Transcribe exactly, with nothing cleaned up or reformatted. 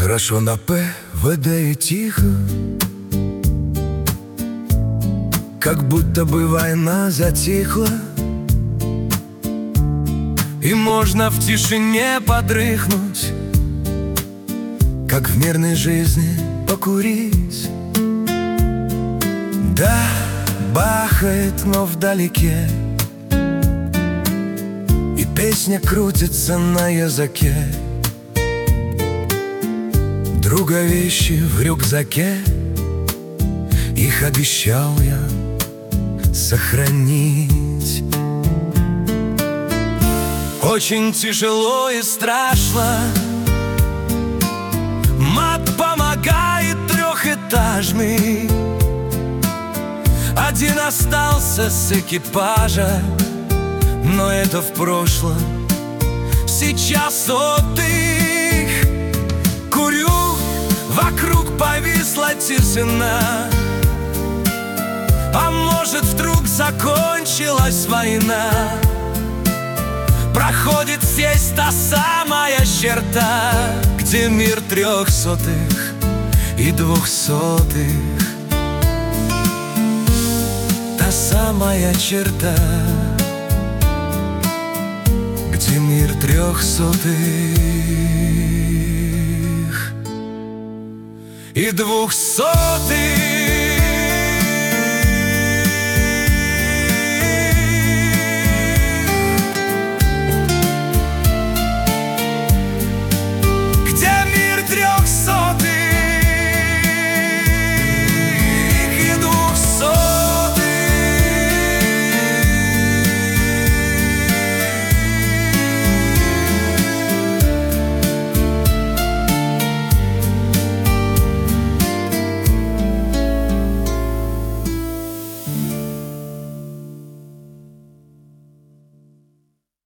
Хорошо на П, В, Д и тихо, как будто бы война затихла, и можно в тишине подрыхнуть, как в мирной жизни покурить. Да, бахает, но вдалеке, и песня крутится на языке. Друга вещи в рюкзаке, их обещал я сохранить. Очень тяжело и страшно, мат помогает трехэтажный. Один остался с экипажа, но это в прошлом. Сейчас отдых, курю, вокруг повисла тишина. А может, вдруг закончилась война? Проходит здесь та самая черта, где мир трехсотых и двухсотых. Та самая черта, где мир трехсотых и двухсотых.